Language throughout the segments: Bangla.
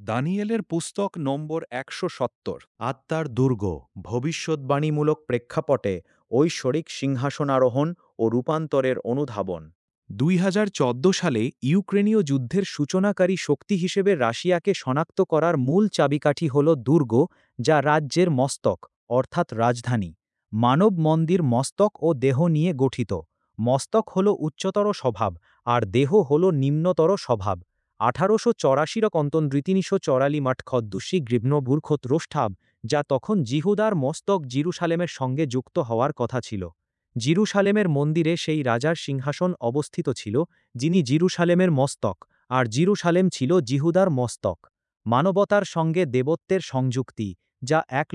দানিয়েলের পুস্তক নম্বর ১৭০। আত্মার দুর্গ ভবিষ্যদ্বাণীমূলক প্রেক্ষাপটে ঐশ্বরিক সিংহাসনারোহণ ও রূপান্তরের অনুধাবন। ২০১৪ সালে ইউক্রেনীয় যুদ্ধের সূচনাকারী শক্তি হিসেবে রাশিয়াকে শনাক্ত করার মূল চাবিকাঠি হল দুর্গ, যা রাজ্যের মস্তক অর্থাৎ রাজধানী। মানব মন্দির মস্তক ও দেহ নিয়ে গঠিত। মস্তক হল উচ্চতর স্বভাব আর দেহ হল নিম্নতর স্বভাব। ১৮৮৪ কন্তন্দ্রিতিনিশো চরালি মাঠখদ্দুষি গ্রীব্নভূর্খত্রোষ্ঠাব, যা তখন জিহুদার মস্তক জিরুসালেমের সঙ্গে যুক্ত হওয়ার কথা ছিল। জিরুসালেমের মন্দিরে সেই রাজার সিংহাসন অবস্থিত ছিল, যিনি জিরুসালেমের মস্তক, আর জিরুসালেম ছিল জিহুদার মস্তক। মানবতার সঙ্গে দেবত্বের সংযুক্তি, যা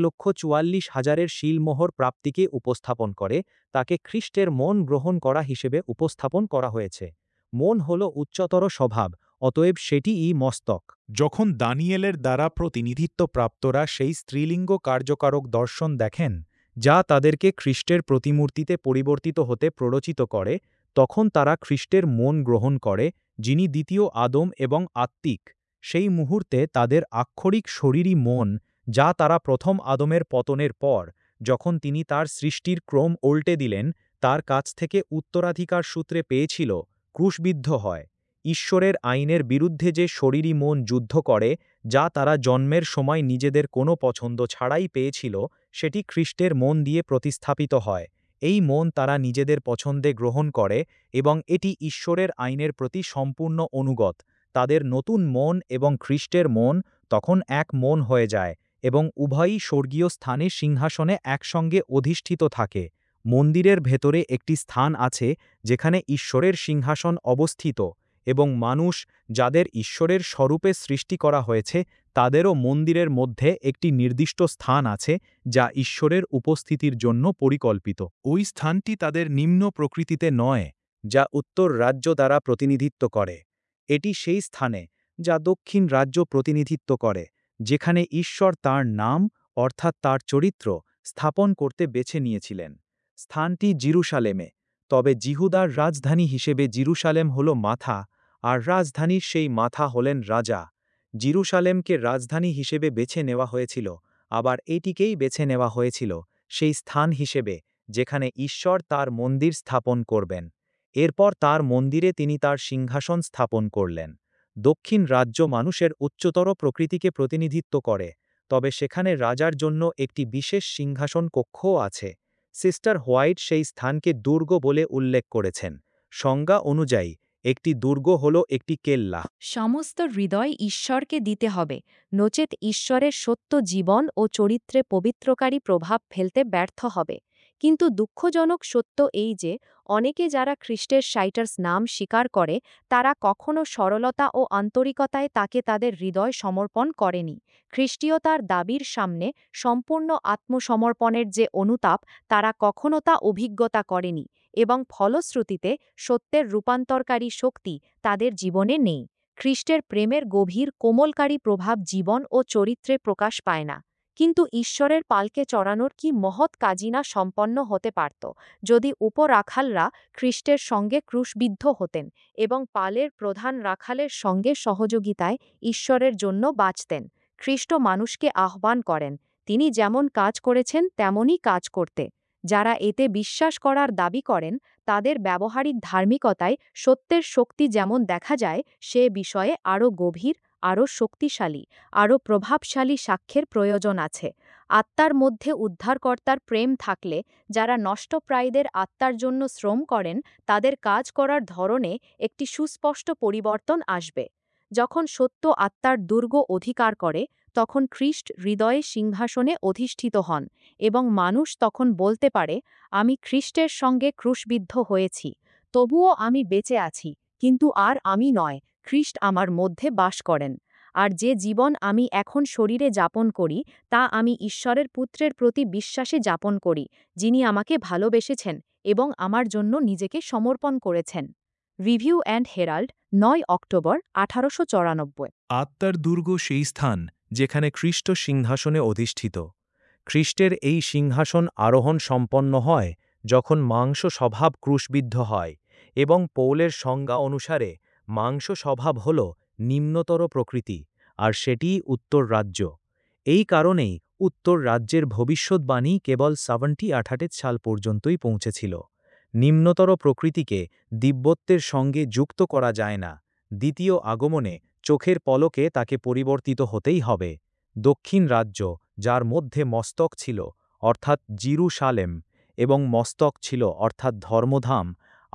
১,৪৪,০০০-এর শিলমোহর প্রাপ্তিকে উপস্থাপন করে, তাকে খ্রিস্টের মন গ্রহণ করা হিসেবে উপস্থাপন করা হয়েছে। মন হল উচ্চতর স্বভাব, অতএব সেটিই মস্তক। যখন দানিয়েলের দ্বারা প্রতিনিধিত্বপ্রাপ্তরা সেই স্ত্রীলিঙ্গ কার্যকারক দর্শন দেখেন, যা তাদেরকে খ্রিস্টের প্রতিমূর্তিতে পরিবর্তিত হতে প্ররোচিত করে, তখন তারা খ্রিস্টের মন গ্রহণ করে, যিনি দ্বিতীয় আদম এবং আত্মিক। সেই মুহূর্তে তাদের আক্ষরিক শরীরী মন, যা তারা প্রথম আদমের পতনের পর, যখন তিনি তার সৃষ্টির ক্রম উল্টে দিলেন, তার কাছ থেকে উত্তরাধিকার সূত্রে পেয়েছিল, ক্রুশবিদ্ধ হয়। ঈশ্বরের আইনের বিরুদ্ধে যে শরীরী মন যুদ্ধ করে, যা তারা জন্মের সময় নিজেদের কোনো পছন্দ ছাড়াই পেয়েছিল, সেটি খ্রিস্টের মন দিয়ে প্রতিস্থাপিত হয়। এই মন তারা নিজেদের পছন্দে গ্রহণ করে এবং এটি ঈশ্বরের আইনের প্রতি সম্পূর্ণ অনুগত। তাদের নতুন মন এবং খ্রিস্টের মন তখন এক মন হয়ে যায় এবং উভয়ই স্বর্গীয় স্থানে সিংহাসনে একসঙ্গে অধিষ্ঠিত থাকে। মন্দিরের ভেতরে একটি স্থান আছে যেখানে ঈশ্বরের সিংহাসন অবস্থিত, এবং মানুষ, যাদের ঈশ্বরের স্বরূপে সৃষ্টি করা হয়েছে, তাদেরও মন্দিরের মধ্যে একটি নির্দিষ্ট স্থান আছে, যা ঈশ্বরের উপস্থিতির জন্য পরিকল্পিত। ওই স্থানটি তাদের নিম্ন প্রকৃতিতে নয়, যা উত্তর রাজ্য দ্বারা প্রতিনিধিত্ব করে। এটি সেই স্থানে, যা দক্ষিণ রাজ্য প্রতিনিধিত্ব করে, যেখানে ঈশ্বর তাঁর নাম, অর্থাৎ তাঁর চরিত্র, স্থাপন করতে বেছে নিয়েছিলেন। স্থানটি জিরুসালেমে, তবে জিহুদার রাজধানী হিসেবে জিরুসালেম হল মাথা, আর রাজধানীর সেই মাথা হলেন রাজা। জিরুসালেমকে রাজধানী হিসেবে বেছে নেওয়া হয়েছিল, আবার এটিকেই বেছে নেওয়া হয়েছিল সেই স্থান হিসেবে যেখানে ঈশ্বর তার মন্দির স্থাপন করবেন। এরপর তার মন্দিরে তিনি তার সিংহাসন স্থাপন করলেন। দক্ষিণ রাজ্য মানুষের উচ্চতর প্রকৃতিকে প্রতিনিধিত্ব করে, তবে সেখানে রাজার জন্য একটি বিশেষ সিংহাসন কক্ষও আছে। সিস্টার হোয়াইট সেই স্থানকে দুর্গ বলে উল্লেখ করেছেন। সংজ্ঞা অনুযায়ী একটি দুর্গ হল একটি কেল্লা। সমস্ত হৃদয় ঈশ্বরকে দিতে হবে, নচেত ঈশ্বরের সত্য জীবন ও চরিত্রে পবিত্রকারী প্রভাব ফেলতে ব্যর্থ হবে। কিন্তু দুঃখজনক সত্য এই যে, অনেকে যারা খ্রিস্টের সাইটার্স নাম স্বীকার করে, তারা কখনো সরলতা ও আন্তরিকতায় তাকে তাদের হৃদয় সমর্পণ করেনি। খ্রিস্টীয়তার দাবির সামনে সম্পূর্ণ আত্মসমর্পণের যে অনুতাপ, তারা কখনো তা অভিজ্ঞতা করেনি, এবং ফলশ্রুতিতে সত্যের রূপান্তরকারী শক্তি তাদের জীবনে নেই। খ্রিস্টের প্রেমের গভীর কোমলকারী প্রভাব জীবন ও চরিত্রে প্রকাশ পায় না। কিন্তু ঈশ্বরের পালকে চড়ানোর কি মহৎ কাজই না সম্পন্ন হতে পারত, যদি উপরাখালরা খ্রিস্টের সঙ্গে ক্রুশবিদ্ধ হতেন এবং পালের প্রধান রাখালের সঙ্গে সহযোগিতায় ঈশ্বরের জন্য বাঁচতেন। খ্রিস্ট মানুষকে আহ্বান করেন, তিনি যেমন কাজ করেছেন তেমনই কাজ করতে। যারা এতে বিশ্বাস করার দাবি করেন, তাদের ব্যবহারিক ধার্মিকতায় সত্যের শক্তি যেমন দেখা যায়, সে বিষয়ে আরও গভীর, আরও শক্তিশালী, আরও প্রভাবশালী সাক্ষ্যের প্রয়োজন আছে। আত্মার মধ্যে উদ্ধারকর্তার প্রেম থাকলে, যারা নষ্টপ্রায়দের আত্মার জন্য শ্রম করেন, তাদের কাজ করার ধরনে একটি সুস্পষ্ট পরিবর্তন আসবে। যখন সত্য আত্মার দুর্গ অধিকার করে, তখন খ্রিস্ট হৃদয়ে সিংহাসনে অধিষ্ঠিত হন, এবং মানুষ তখন বলতে পারে, আমি খ্রিস্টের সঙ্গে ক্রুশবিদ্ধ হয়েছি, তবুও আমি বেঁচে আছি, কিন্তু আর আমি নয়, খ্রিস্ট আমার মধ্যে বাস করেন। আর যে জীবন আমি এখন শরীরে যাপন করি, তা আমি ঈশ্বরের পুত্রের প্রতি বিশ্বাসে যাপন করি, যিনি আমাকে ভালোবেসেছেন এবং আমার জন্য নিজেকে সমর্পণ করেছেন। রিভিউ অ্যান্ড হেরাল্ড, ৯ অক্টোবর ১৮৯৪। আত্মার দুর্গ সেই স্থান যেখানে খ্রিস্ট সিংহাসনে অধিষ্ঠিত। খ্রিস্টের এই সিংহাসন আরোহণ সম্পন্ন হয় যখন মাংস স্বভাব ক্রুশবিদ্ধ হয়, এবং পৌলের সংজ্ঞা অনুসারে মাংস স্বভাব হল নিম্নতর প্রকৃতি, আর সেটিই উত্তর রাজ্য। এই কারণেই উত্তর রাজ্যের ভবিষ্যৎবাণী কেবল 70-88 সাল পর্যন্তই পৌঁছেছিল। নিম্নতর প্রকৃতিকে দিব্যত্বের সঙ্গে যুক্ত করা যায় না। দ্বিতীয় আগমনে চোখের পলকে তাকে পরিবর্তিত হতেই হবে। দক্ষিণ রাজ্য, যার মধ্যে মস্তক ছিল অর্থাৎ জিরুসালেম, এবং মস্তক ছিল অর্থাৎ ধর্মধাম,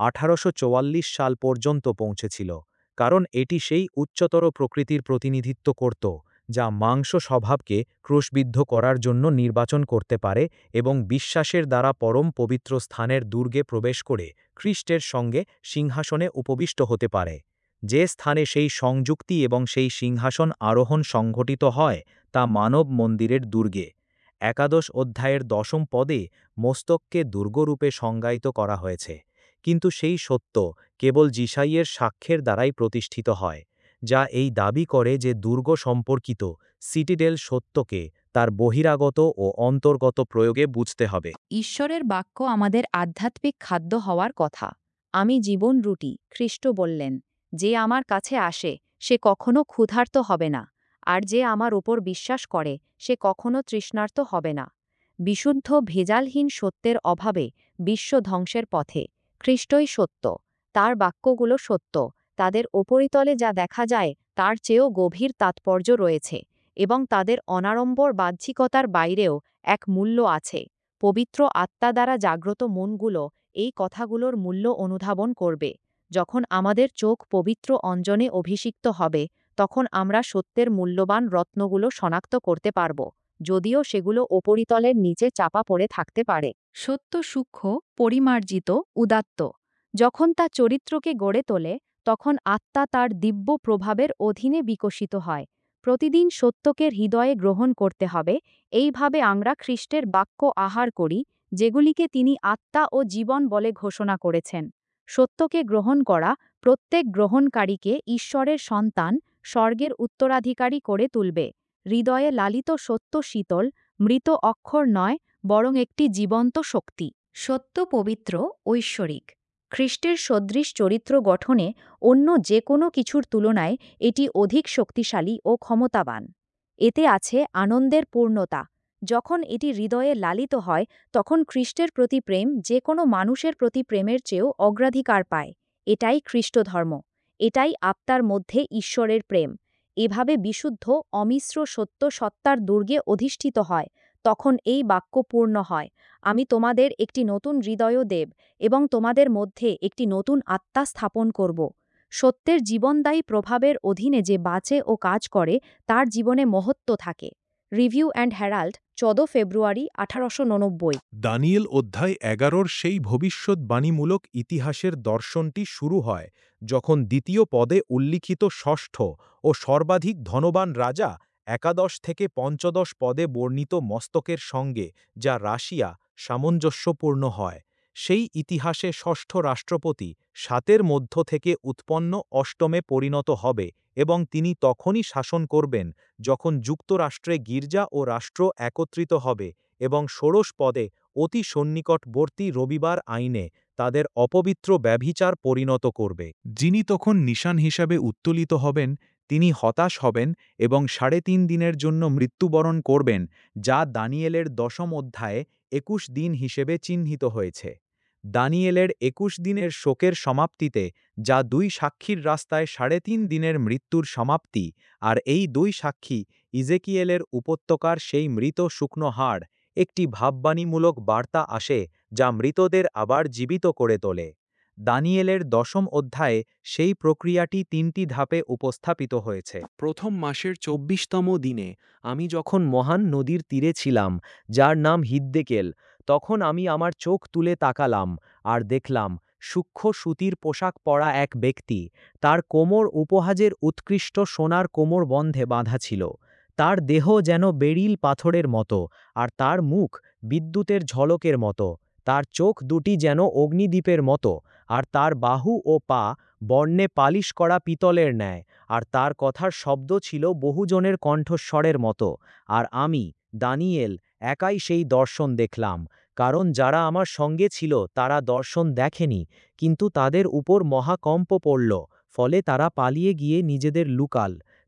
1844 সাল পর্যন্ত পৌঁছেছিল, কারণ এটি সেই উচ্চতর প্রকৃতির প্রতিনিধিত্ব করত যা মাংস স্বভাবকে ক্রুশবিদ্ধ করার জন্য নির্বাচন করতে পারে এবং বিশ্বাসের দ্বারা পরম পবিত্র স্থানের দুর্গে প্রবেশ করে খ্রিস্টের সঙ্গে সিংহাসনে উপবিষ্ট হতে পারে। যে স্থানে সেই সংযুক্তি এবং সেই সিংহাসন আরোহণ সংঘটিত হয় তা মানব মন্দিরের দুর্গে। একাদশ অধ্যায়ের 10ম পদে মস্তককে দুর্গরূপে সংজ্ঞায়িত করা হয়েছে, কিন্তু সেই সত্য কেবল যিশাইয়ের সাক্ষ্যের দ্বারাই প্রতিষ্ঠিত হয়, যা এই দাবি করে যে দুর্গ সম্পর্কিত সিটিডেল সত্যকে তার বহিরাগত ও অন্তর্গত প্রয়োগে বুঝতে হবে। ঈশ্বরের বাক্য আমাদের আধ্যাত্মিক খাদ্য হওয়ার কথা। আমি জীবন রুটি, খ্রিস্ট বললেন, যে আমার কাছে আসে সে কখনো ক্ষুধার্ত হবে না, আর যে আমার উপর বিশ্বাস করে সে কখনো তৃষ্ণার্ত হবে না। বিশুদ্ধ ভেজালহীন সত্যের অভাবে বিশ্ব ধ্বংসের পথে। খ্রিস্টই সত্য, তার বাক্যগুলো সত্য, তাদের ওপরিতলে যা দেখা যায় তার চেয়েও গভীর তাৎপর্য রয়েছে, এবং তাদের অনাড়ম্বর বাহ্যিকতার বাইরেও এক মূল্য আছে। পবিত্র আত্মা দ্বারা জাগ্রত মনগুলো এই কথাগুলোর মূল্য অনুধাবন করবে। যখন আমাদের চোখ পবিত্র অঞ্জনে অভিষিক্ত হবে, তখন আমরা সত্যের মূল্যবান রত্নগুলো শনাক্ত করতে পারব, যদিও সেগুলো ওপরিতলের নিচে চাপা পড়ে থাকতে পারে। সত্য সূক্ষ্ম, পরিমার্জিত, উদাত্ত। যখন তা চরিত্রকে গড়ে তোলে, তখন আত্মা তার দিব্য প্রভাবের অধীনে বিকশিত হয়। প্রতিদিন সত্যকে হৃদয়ে গ্রহণ করতে হবে। এইভাবে আমরা খ্রিস্টের বাক্য আহার করি, যেগুলিকে তিনি আত্মা ও জীবন বলে ঘোষণা করেছেন। সত্যকে গ্রহণ করা প্রত্যেক গ্রহণকারীকে ঈশ্বরের সন্তান, স্বর্গের উত্তরাধিকারী করে তুলবে। হৃদয়ে লালিত সত্য শীতল, মৃত অক্ষর নয়, বরং একটি জীবন্ত শক্তি। সত্য পবিত্র, ঐশ্বরিক। খ্রিস্টের সদৃশ চরিত্র গঠনে অন্য যে কোনো কিছুর তুলনায় এটি অধিক শক্তিশালী ও ক্ষমতাবান। এতে আছে আনন্দের পূর্ণতা। যখন এটি হৃদয়ে লালিত হয়, তখন খ্রিস্টের প্রতি প্রেম যে কোনো মানুষের প্রতি প্রেমের চেয়েও অগ্রাধিকার পায়। এটাই খ্রিস্টধর্ম। এটাই আত্মার মধ্যে ঈশ্বরের প্রেম। এভাবে বিশুদ্ধ, অমিশ্র সত্য সত্তার দুর্গে অধিষ্ঠিত হয়। তখন এই বাক্য পূর্ণ হয়, আমি তোমাদের একটি নতুন হৃদয় দেব এবং তোমাদের মধ্যে একটি নতুন আত্মা স্থাপন করব। সত্যের জীবনদায়ী প্রভাবের অধীনে যে বাঁচে ও কাজ করে তার জীবনে মহত্ব থাকে। রিভিউ অ্যান্ড হেরাল্ড, 14 ফেব্রুয়ারি 1899। দানিয়েল অধ্যায় 11 সেই ভবিষ্যৎবাণীমূলক ইতিহাসের দর্শনটি শুরু হয় যখন দ্বিতীয় পদে উল্লিখিত ষষ্ঠ ও সর্বাধিক ধনবান রাজা 11 থেকে 15 পদে বর্ণিত মস্তকের সঙ্গে যা রাশিয়া সামঞ্জস্যপূর্ণ হয়। সেই ইতিহাসে ষষ্ঠ রাষ্ট্রপতি 7 মধ্য থেকে উৎপন্ন অষ্টমে পরিণত হবে এবং তিনি তখনই শাসন করবেন যখন যুক্তরাষ্ট্রে গির্জা ও রাষ্ট্র একত্রিত হবে এবং ষোড়শ পদে অতি সন্নিকটবর্তী রবিবার আইনে তাদের অপবিত্র ব্যভিচার পরিণত করবে। যিনি তখন নিশান হিসাবে উত্তোলিত হবেন, তিনি হতাশ হবেন এবং 3.5 দিনের জন্য মৃত্যুবরণ করবেন, যা দানিয়েলের 10ম অধ্যায়ে 21 দিন হিসেবে চিহ্নিত হয়েছে। দানিয়েলের 21 দিনের শোকের সমাপ্তিতে, যা 2 সাক্ষীর রাস্তায় 3.5 দিনের মৃত্যুর সমাপ্তি, আর এই 2 সাক্ষী ইজেকিয়েলের উপত্যকার সেই মৃত শুকনো হাড়, একটি ভাববাণীমূলক বার্তা আসে যা মৃতদের আবার জীবিত করে তোলে। দানিয়েলের 10ম অধ্যায়ে সেই প্রক্রিয়াটি 3টি ধাপে উপস্থাপিত হয়েছে। প্রথম মাসের 24তম দিনে আমি যখন মহান নদীর তীরে ছিলাম, যার নাম হিদ্দেকেল, তখন আমি আমার চোখ তুলে তাকালাম আর দেখলাম সূক্ষ্ম সুতির পোশাক পরা এক ব্যক্তি, তার কোমর উপহাজের উৎকৃষ্ট সোনার কোমর বন্ধে বাঁধা ছিল। তার দেহ যেন বেরিল পাথরের মতো, আর তার মুখ বিদ্যুতের ঝলকের মতো। তার চোখ দুটি যেন অগ্নিদ্বীপের মতো, আর তার বাহু ও পা বর্ণে পালিশ করা পিতলের ন্যায়, আর তার কথার শব্দ ছিল বহুজনের কণ্ঠস্বরের মতো। আর আমি, দানিয়েল, একাই সেই দর্শন দেখলাম, কারণ যারা আমার সঙ্গে ছিল তারা দর্শন দেখেনি, কিন্তু তাদের উপর মহাকম্প পড়ল, ফলে তারা পালিয়ে গিয়ে নিজেদের লুকাল।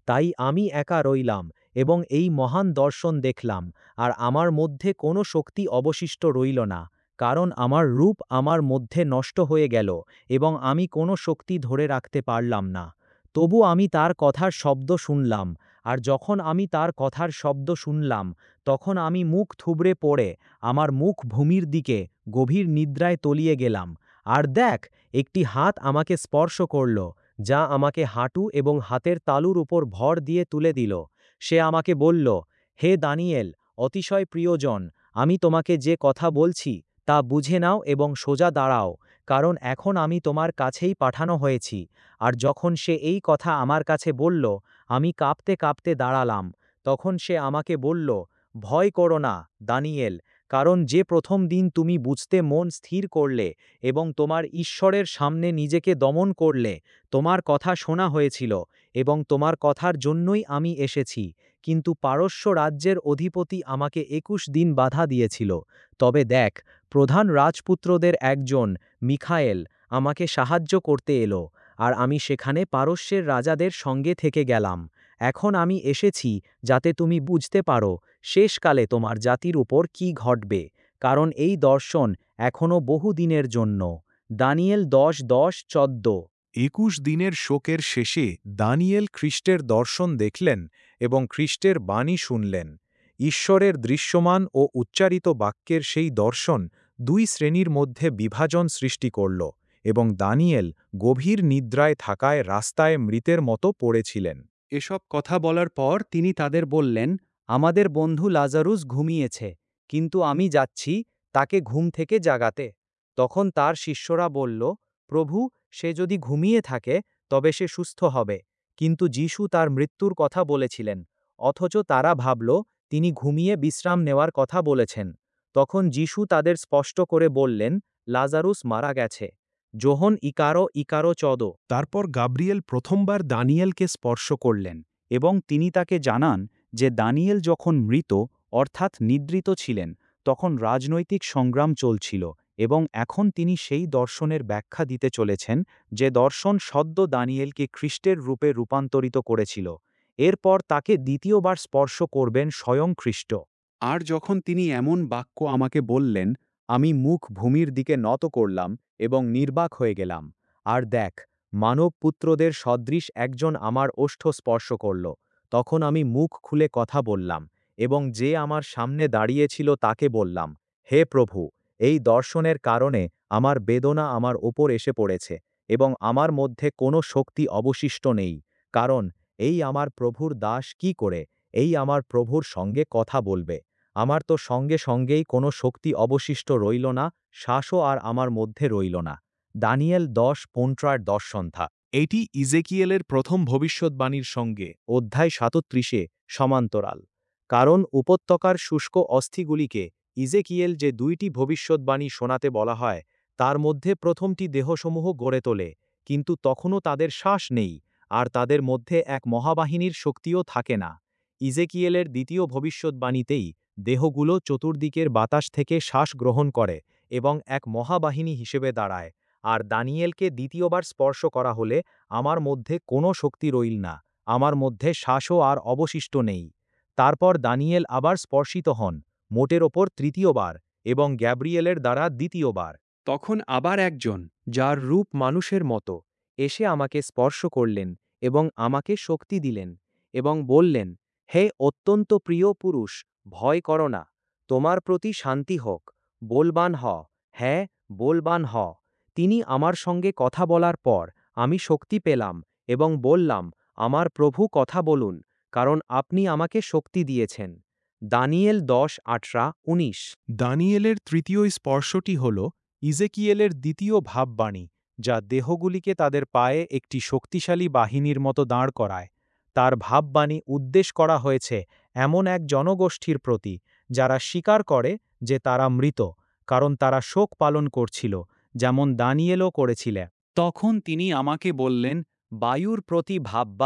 তাই আমি একা রইলাম এবং এই মহান দর্শন দেখলাম, আর আমার মধ্যে কোনো শক্তি অবশিষ্ট রইল না, কারণ আমার রূপ আমার মধ্যে নষ্ট হয়ে গেল এবং আমি কোনো শক্তি ধরে রাখতে পারলাম না। তবু আমি তার কথার শব্দ শুনলাম, আর যখন আমি তার কথার শব্দ শুনলাম, তখন আমি মুখ থুবড়ে পড়ে আমার মুখ ভূমির দিকে গভীর নিদ্রায় তলিয়ে গেলাম। আর দেখ, একটি হাত আমাকে স্পর্শ করল, যা আমাকে হাঁটু এবং হাতের তালুর উপর ভর দিয়ে তুলে দিল। সে আমাকে বলল, হে দানিয়েল, অতিশয় প্রিয়জন, আমি তোমাকে যে কথা বলছি তা বুঝে নাও এবং সোজা দাঁড়াও, কারণ এখন আমি তোমার কাছেই পাঠানো হয়েছি। আর যখন সে এই কথা আমার কাছে বলল, আমি কাঁপতে কাঁপতে দাঁড়ালাম। তখন সে আমাকে বলল, ভয় করো না, দানিয়েল, কারণ যে প্রথম দিন তুমি বুঝতে মন স্থির করলে এবং তোমার ঈশ্বরের সামনে নিজেকে দমন করলে, তোমার কথা শোনা হয়েছিল এবং তোমার কথার জন্যই আমি এসেছি। কিন্তু পারস্য রাজ্যের অধিপতি আমাকে ২১ দিন বাধা দিয়েছিল। তবে দেখ, প্রধান রাজপুত্রদের একজন, মিখায়েল, আমাকে সাহায্য করতে এলো, আর আমি সেখানে পারস্যের রাজাদের সঙ্গে থেকে গেলাম। এখন আমি এসেছি যাতে তুমি বুঝতে পারো শেষকালে তোমার জাতির উপর কি ঘটবে, কারণ এই দর্শন এখনও বহু দিনের জন্য। দানিয়েল 10:10-14। ২১ দিনের শোকের শেষে দানিয়েল খ্রিস্টের দর্শন দেখলেন এবং খ্রিস্টের বাণী শুনলেন। ঈশ্বরের দৃশ্যমান ও উচ্চারিত বাক্যের সেই দর্শন দুই শ্রেণীর মধ্যে বিভাজন সৃষ্টি করল, এবং দানিয়েল গভীর নিদ্রায় থাকায় রাস্তায় মৃতের মতো পড়েছিলেন। এসব কথা বলার পর তিনি তাদের বললেন, আমাদের বন্ধু লাজারুস ঘুমিয়েছে, কিন্তু আমি যাচ্ছি তাকে ঘুম থেকে জাগাতে। তখন তার শিষ্যরা বলল, প্রভু, সে যদি ঘুমিয়ে থাকে তবে সে সুস্থ হবে। কিন্তু যিশু তার মৃত্যুর কথা বলেছিলেন, অথচ তারা ভাবল তিনি ঘুমিয়ে বিশ্রাম নেওয়ার কথা বলেছেন। তখন যিশু তাদের স্পষ্ট করে বললেন, লাজারুস মারা গেছে। যোহন 11:11-14। তারপর গাব্রিয়েল প্রথমবার দানিয়েলকে স্পর্শ করলেন, এবং তিনি তাকে জানান যে দানিয়েল যখন মৃত অর্থাৎ নিদ্রিত ছিলেন, তখন রাজনৈতিক সংগ্রাম চলছিল, এবং এখন তিনি সেই দর্শনের ব্যাখ্যা দিতে চলেছেন যে দর্শন সদ্য দানিয়েলকে খ্রিস্টের রূপে রূপান্তরিত করেছিল। এরপর তাকে দ্বিতীয়বার স্পর্শ করবেন স্বয়ং খ্রিস্ট। আর যখন তিনি এমন বাক্য আমাকে বললেন, আমি মুখ ভূমির দিকে নত করলাম এবং নির্বাক হয়ে গেলাম। আর দেখ, মানব পুত্রদের সদৃশ একজন আমার ওষ্ঠ স্পর্শ করল। তখন আমি মুখ খুলে কথা বললাম, এবং যে আমার সামনে দাঁড়িয়েছিল তাকে বললাম, হে প্রভু, এই দর্শনের কারণে আমার বেদনা আমার ওপর এসে পড়েছে, এবং আমার মধ্যে কোনো শক্তি অবশিষ্ট নেই, কারণ এই আমার প্রভুর দাস কি করে এই আমার প্রভুর সঙ্গে কথা বলবে? আমার তো সঙ্গে সঙ্গেই কোনো শক্তি অবশিষ্ট রইল না, শ্বাসও আর আমার মধ্যে রইল না। দানিয়েল 10:15 দর্শনথা। এটি ইজেকিয়েলের প্রথম ভবিষ্যৎবাণীর সঙ্গে অধ্যায় 37-এ সমান্তরাল। কারণ উপত্যকার শুষ্ক অস্থিগুলিকে ইজেকিয়েল যে দুইটি ভবিষ্যৎবাণী শোনাতে বলা হয়, তার মধ্যে প্রথমটি দেহসমূহ গড়ে তোলে, কিন্তু তখনও তাদের শ্বাস নেই, আর তাদের মধ্যে এক মহাবাহিনীর শক্তিও থাকে না। ইজেকিয়েলের দ্বিতীয় ভবিষ্যৎবাণীতেই দেহগুলো চতুর্দিকের বাতাস থেকে শ্বাস গ্রহণ করে এবং এক মহাবাহিনী হিসেবে দাঁড়ায়। আর দানিয়েলকে দ্বিতীয়বার স্পর্শ করা হলে আমার মধ্যে কোনো শক্তি রইল না, আমার মধ্যে শ্বাসও আর অবশিষ্ট নেই। তারপর দানিয়েল আবার স্পর্শিত হন, মোটের ওপর তৃতীয়বার, এবং গ্যাব্রিয়েলের দ্বারা দ্বিতীয়বার। তখন আবার একজন, যার রূপ মানুষের মতো, এসে আমাকে স্পর্শ করলেন এবং আমাকে শক্তি দিলেন, এবং বললেন, হে অত্যন্ত প্রিয় পুরুষ, ভয় করো না, তোমার প্রতি শান্তি হোক, বলবান হ, হ্যাঁ, বলবান হ। তিনি আমার সঙ্গে কথা বলার পর আমি শক্তি পেলাম এবং বললাম, আমার প্রভু কথা বলুন, কারণ আপনি আমাকে শক্তি দিয়েছেন। দানিয়েল 10:18-19। দানিয়েলের তৃতীয় স্পর্শটি হল ইজেকিয়েলের দ্বিতীয় ভাববাণী, যা দেহগুলিকে তাদের পায়ে একটি শক্তিশালী বাহিনীর মতো দাঁড় করায়। তার ভাববাণী উদ্দেশ করা হয়েছে এমন এক জনগোষ্ঠীর প্রতি, যারা স্বীকার করে যে তারা মৃত, কারণ তারা শোক পালন করছিল, যেমন দানিয়েলও করেছিলেন। তখন তিনি আমাকে বললেন, বায়ুর প্রতি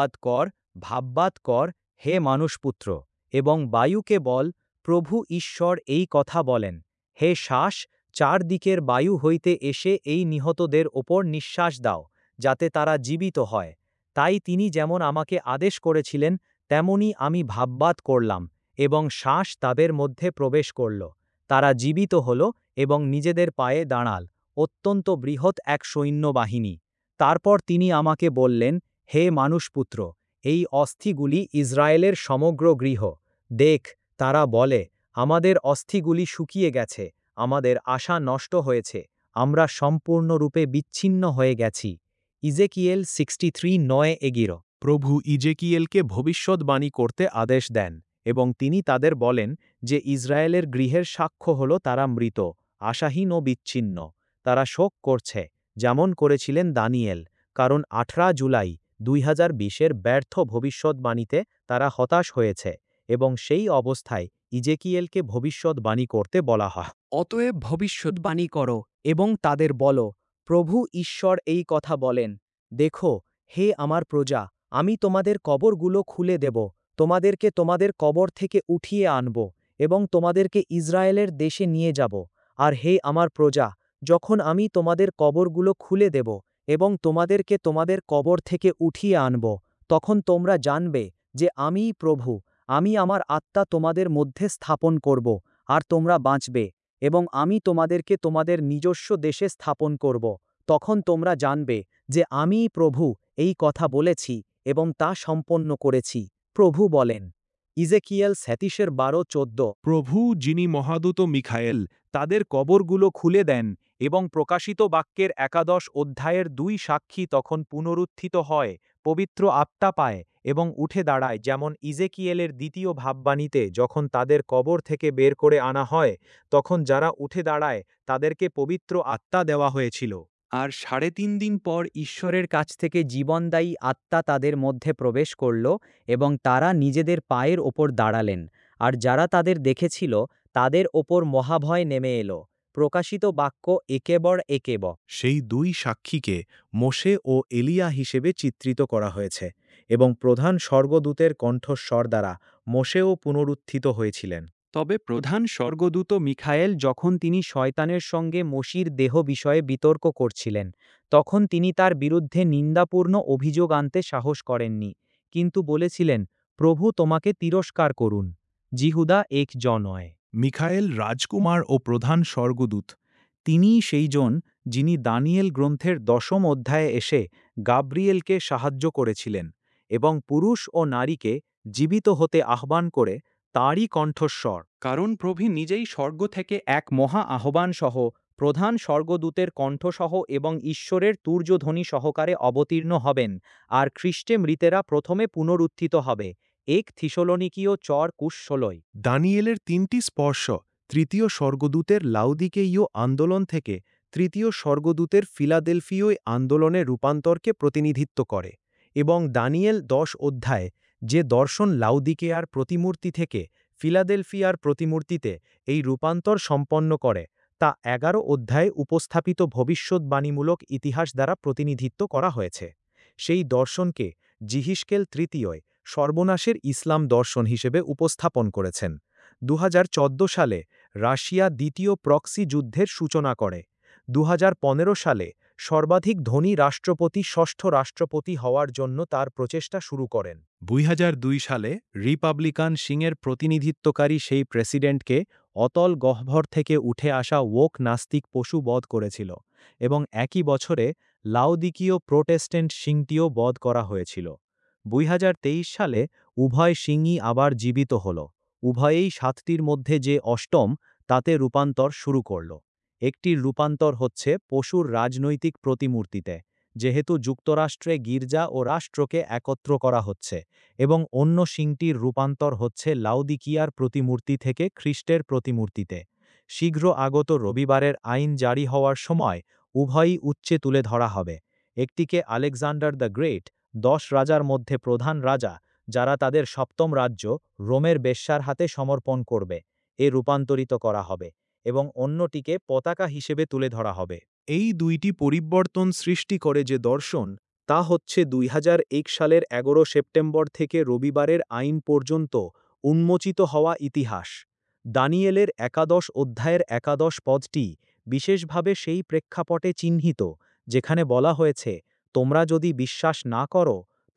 ভাববাদ কর, হে মানুষপুত্র, এবং বায়ুকে বল, প্রভু ঈশ্বর এই কথা বলেন, হে শ্বাস, চারদিকের বায়ু হইতে এসে এই নিহতদের ওপর নিঃশ্বাস দাও, যাতে তারা জীবিত হয়। তাই তিনি যেমন আমাকে আদেশ করেছিলেন তেমনি আমি ভাববাদ করলাম এবং শ্বাস তাদের মধ্যে প্রবেশ করল। তারা জীবিত হল এবং নিজেদের পায়ে দাঁড়াল, অত্যন্ত বৃহৎ এক সৈন্যবাহিনী। তারপর তিনি আমাকে বললেন, হে মানুষপুত্র, এই অস্থিগুলি ইসরায়েলের সমগ্র গৃহ। দেখ, তারা বলে, আমাদের অস্থিগুলি শুকিয়ে গেছে, আমাদের আশা নষ্ট হয়েছে, আমরা সম্পূর্ণরূপে বিচ্ছিন্ন হয়ে গেছি। ইজেকিয়েল 63:9-11। প্রভু ইজেকিয়েলকে ভবিষ্যদ্বাণী করতে আদেশ দেন এবং তিনি তাদের বলেন যে ইসরায়েলের গৃহের সাক্ষ্য হল তারা মৃত, আশাহীন ও বিচ্ছিন্ন। তারা শোক করছে, যেমন করেছিলেন দানিয়েল, কারণ 18 জুলাই 2020-এর ব্যর্থ ভবিষ্যদ্বাণীতে তারা হতাশ হয়েছে এবং সেই অবস্থায় ইজেকিয়েলকে ভবিষ্যদ্বাণী করতে বলা হয়। অতএব ভবিষ্যদ্বাণী করো এবং তাদের বলো, প্রভু ঈশ্বর এই কথা বলেন, দেখো, হে আমার প্রজা, আমি তোমাদের কবরগুলো খুলে দেব, তোমাদেরকে তোমাদের কবর থেকে উঠিয়ে আনব এবং তোমাদেরকে ইসরায়েলের দেশে নিয়ে যাব। আর হে আমার প্রজা, যখন আমি তোমাদের কবরগুলো খুলে দেব এবং তোমাদেরকে তোমাদের কবর থেকে উঠিয়ে আনব, তখন তোমরা জানবে যে আমিই প্রভু, আমি আমার আত্মা তোমাদের মধ্যে স্থাপন করব, আর তোমরা বাঁচবে, এবং আমি তোমাদেরকে তোমাদের নিজস্ব দেশে স্থাপন করব। তখন তোমরা জানবে যে আমিই প্রভু এই কথা বলেছি এবং তা সম্পন্ন করেছি, প্রভু বলেন। ইজেকিয়েল 37:12-14। প্রভু যিনি মহাদূত মিখায়েল তাদের কবরগুলো খুলে দেন এবং প্রকাশিত বাক্যের 11 অধ্যায়ের 2 সাক্ষী তখন পুনরুত্থিত হয়, পবিত্র আত্মা পায় এবং উঠে দাঁড়ায়, যেমন ইজেকিয়েলের দ্বিতীয় ভাববাণীতে যখন তাদের কবর থেকে বের করে আনা হয় তখন যারা উঠে দাঁড়ায় তাদেরকে পবিত্র আত্মা দেওয়া হয়েছিল। আর 3.5 দিন পর ঈশ্বরের কাছ থেকে জীবনদায়ী আত্মা তাদের মধ্যে প্রবেশ করল এবং তারা নিজেদের পায়ের ওপর দাঁড়ালেন, আর যারা তাদের দেখেছিল তাদের ওপর মহাভয় নেমে এলো। প্রকাশিত বাক্য একেবর একেব। সেই 2 সাক্ষীকে মোশে ও এলিয়া হিসেবে চিত্রিত করা হয়েছে এবং প্রধান স্বর্গদূতের কণ্ঠস্বর দ্বারা মোশেও পুনরুত্থিত হয়েছিলেন। তবে প্রধান স্বর্গদূত মিখায়েল যখন তিনি শয়তানের সঙ্গে মসির দেহ বিষয়ে বিতর্ক করছিলেন, তখন তিনি তার বিরুদ্ধে নিন্দাপূর্ণ অভিযোগ আনতে সাহস করেননি, কিন্তু বলেছিলেন, প্রভু তোমাকে তিরস্কার করুন। জিহুদা 1:9। মিখায়েল রাজকুমার ও প্রধান স্বর্গদূত। তিনিই সেইজন যিনি দানিয়েল গ্রন্থের 10ম অধ্যায়ে এসে গাব্রিয়েলকে সাহায্য করেছিলেন এবং পুরুষ ও নারীকে জীবিত হতে আহ্বান করে তাঁরই কণ্ঠস্বর। কারণ প্রভু নিজেই স্বর্গ থেকে এক মহা আহ্বানসহ, প্রধান স্বর্গদূতের কণ্ঠসহ এবং ঈশ্বরের তুর্যধ্বনি সহকারে অবতীর্ণ হবেন, আর খ্রিস্টে মৃতেরা প্রথমে পুনরুত্থিত হবে। 1 থিসলনিকীয় 4:16। দানিয়েলের 3টি স্পর্শ তৃতীয় স্বর্গদূতের লাউদিকেয়ীয় আন্দোলন থেকে তৃতীয় স্বর্গদূতের ফিলাদেলফীয় আন্দোলনের রূপান্তরকে প্রতিনিধিত্ব করে এবং দানিয়েল 10 অধ্যায়ে যে দর্শন লাউদিকেয়ার প্রতিমূর্তি থেকে ফিলাদেলফিয়ার প্রতিমূর্তিতে এই রূপান্তর সম্পন্ন করে তা 11 অধ্যায়ে উপস্থাপিত ভবিষ্যদ্বাণীমূলক ইতিহাস দ্বারা প্রতিনিধিত্ব করা হয়েছে। সেই দর্শনকে জিহিস্কেল তৃতীয় সর্বনাশের ইসলাম দর্শন হিসেবে উপস্থাপন করেছেন। 2014 সালে রাশিয়া দ্বিতীয় প্রক্সি যুদ্ধের সূচনা করে। 2015 সালে সর্বাধিক ধনী রাষ্ট্রপতি ষষ্ঠ রাষ্ট্রপতি হওয়ার জন্য তার প্রচেষ্টা শুরু করেন। 2002 সালে রিপাবলিকান সিংয়ের প্রতিনিধিত্বকারী সেই প্রেসিডেন্টকে অতল গহ্বর থেকে উঠে আসা ওক নাস্তিক পশু বধ করেছিল এবং একই বছরে লাউদিকীয় প্রোটেস্ট্যান্ট সিংটিও বধ করা হয়েছিল। 2023 সালে উভয় সিংই আবার জীবিত হল। উভয়েই 7টির মধ্যে যে অষ্টম তাতে রূপান্তর শুরু করল। একটির রূপান্তর হচ্ছে পশুর রাজনৈতিক প্রতিমূর্তিতে, যেহেতু যুক্তরাষ্ট্রে গির্জা ও রাষ্ট্রকে একত্র করা হচ্ছে, এবং অন্য সিংটির রূপান্তর হচ্ছে লাউদিকিয়ার প্রতিমূর্তি থেকে খ্রিস্টের প্রতিমূর্তিতে। শীঘ্র আগত রবিবারের আইন জারি হওয়ার সময় উভয়ই উচ্চে তুলে ধরা হবে। একটিকে আলেকজান্ডার দ্য গ্রেট 10 রাজার মধ্যে প্রধান রাজা, যারা তাদের সপ্তম রাজ্য রোমের বেশ্যার হাতে সমর্পণ করবে, রূপান্তরিত করা হবে এবং অন্যটিকে পতাকা হিসেবে তুলে ধরা হবে। এই 2টি পরিবর্তন সৃষ্টি করে যে দর্শন, তা হচ্ছে 2001 সালের 11 সেপ্টেম্বর থেকে রবিবারের আইন পর্যন্ত উন্মোচিত হওয়া ইতিহাস। দানিয়েলের 11 অধ্যায়ের 11 পদটি বিশেষভাবে সেই প্রেক্ষাপটে চিহ্নিত যেখানে বলা হয়েছে, তোমরা যদি বিশ্বাস না করো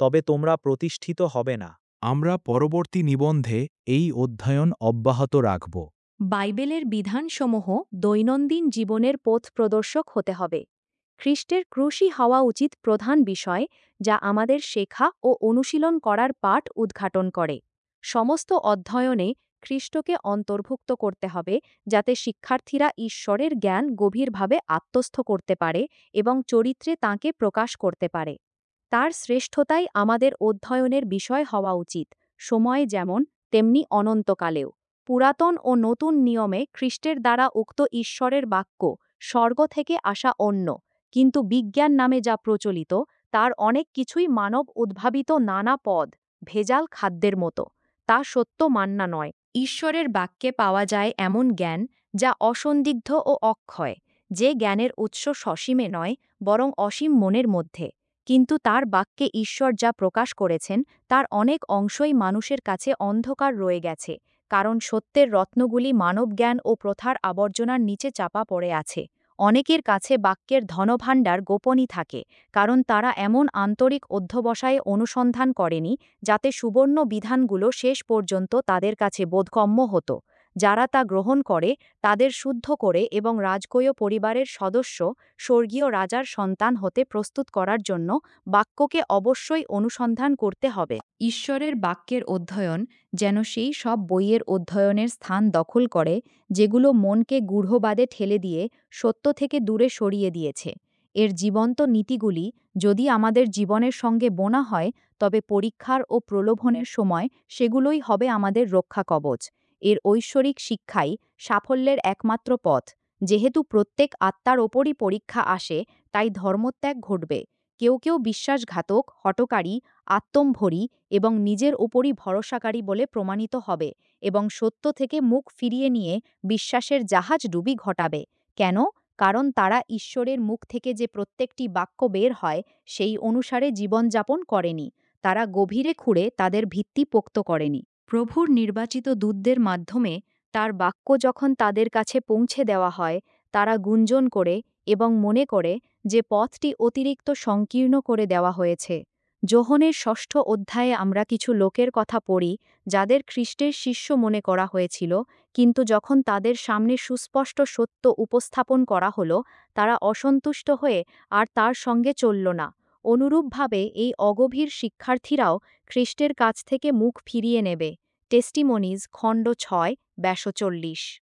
তবে তোমরা প্রতিষ্ঠিত হবে না। আমরা পরবর্তী নিবন্ধে এই অধ্যয়ন অব্যাহত রাখব। বাইবেলের বিধানসমূহ দৈনন্দিন জীবনের পথ প্রদর্শক হতে হবে। খ্রিস্টের ক্রুশই হওয়া উচিত প্রধান বিষয়, যা আমাদের শেখা ও অনুশীলন করার পাঠ উদ্ঘাটন করে। সমস্ত অধ্যয়নে খ্রিস্টকে অন্তর্ভুক্ত করতে হবে, যাতে শিক্ষার্থীরা ঈশ্বরের জ্ঞান গভীরভাবে আত্মস্থ করতে পারে এবং চরিত্রে তাঁকে প্রকাশ করতে পারে। তার শ্রেষ্ঠতাই আমাদের অধ্যয়নের বিষয় হওয়া উচিত, সময় যেমন তেমনি অনন্তকালেও। পুরাতন ও নতুন নিয়মে খ্রিস্টের দ্বারা উক্ত ঈশ্বরের বাক্য স্বর্গ থেকে আসা অন্য, কিন্তু বিজ্ঞান নামে যা প্রচলিত তার অনেক কিছুই মানব উদ্ভাবিত নানা পদ, ভেজাল খাদ্যের মতো। তা সত্য মান্না নয়। ঈশ্বরের বাক্যে পাওয়া যায় এমন জ্ঞান যা অসন্দিগ্ধ ও অক্ষয়, যে জ্ঞানের উৎস সসীমে নয়, বরং অসীম মনের মধ্যে। কিন্তু তার বাক্যে ঈশ্বর যা প্রকাশ করেছেন তার অনেক অংশই মানুষের কাছে অন্ধকার রয়ে গেছে, কারণ সত্যের রত্নগুলি মানবজ্ঞান ও প্রথার আবর্জনার নিচে চাপা পড়ে আছে। অনেকের কাছে বাক্যের ধনভাণ্ডার গোপনই থাকে, কারণ তারা এমন আন্তরিক অধ্যবসায়ে অনুসন্ধান করেনি যাতে সুবর্ণ বিধানগুলো শেষ পর্যন্ত তাদের কাছে বোধগম্য হতো। যারা তা গ্রহণ করে তাদের শুদ্ধ করে এবং রাজকীয় পরিবারের সদস্য, স্বর্গীয় রাজার সন্তান হতে প্রস্তুত করার জন্য বাক্যকে অবশ্যই অনুসন্ধান করতে হবে। ঈশ্বরের বাক্যের অধ্যয়ন যেন সেই সব বইয়ের অধ্যয়নের স্থান দখল করে যেগুলো মনকে গূঢ়বাদে ঠেলে দিয়ে সত্য থেকে দূরে সরিয়ে দিয়েছে। এর জীবন্ত নীতিগুলি যদি আমাদের জীবনের সঙ্গে বোনা হয়, তবে পরীক্ষার ও প্রলোভনের সময় সেগুলোই হবে আমাদের রক্ষা কবচ। এর ঐশ্বরিক শিক্ষাই সাফল্যের একমাত্র পথ। যেহেতু প্রত্যেক আত্মার ওপরই পরীক্ষা আসে, তাই ধর্মত্যাগ ঘটবে। কেউ কেউ বিশ্বাসঘাতক, হঠকারী, আত্মম্ভরী এবং নিজের ওপরই ভরসাকারী বলে প্রমাণিত হবে এবং সত্য থেকে মুখ ফিরিয়ে নিয়ে বিশ্বাসের জাহাজ ডুবি ঘটাবে। কেন? কারণ তারা ঈশ্বরের মুখ থেকে যে প্রত্যেকটি বাক্য বের হয় সেই অনুসারে জীবনযাপন করেনি। তারা গভীরে খুঁড়ে তাদের ভিত্তি পোক্ত করেনি। প্রভুর নির্বাচিত দূতদের মাধ্যমে তার বাক্য যখন তাদের কাছে পৌঁছে দেওয়া হয়, তারা গুঞ্জন করে এবং মনে করে যে পথটি অতিরিক্ত সংকীর্ণ করে দেওয়া হয়েছে। যোহনের ৬ষ্ঠ অধ্যায়ে আমরা কিছু লোকের কথা পড়ি যাদের খ্রিস্টের শিষ্য মনে করা হয়েছিল, কিন্তু যখন তাদের সামনে সুস্পষ্ট সত্য উপস্থাপন করা হলো, তারা অসন্তুষ্ট হয়ে আর তার সঙ্গে চলল না। অনুরূপভাবে এই অগভীর শিক্ষার্থীরাও খ্রিস্টের কাছ থেকে মুখ ফিরিয়ে নেবে। টেস্টিমনিজ খণ্ড ৬, ৪২।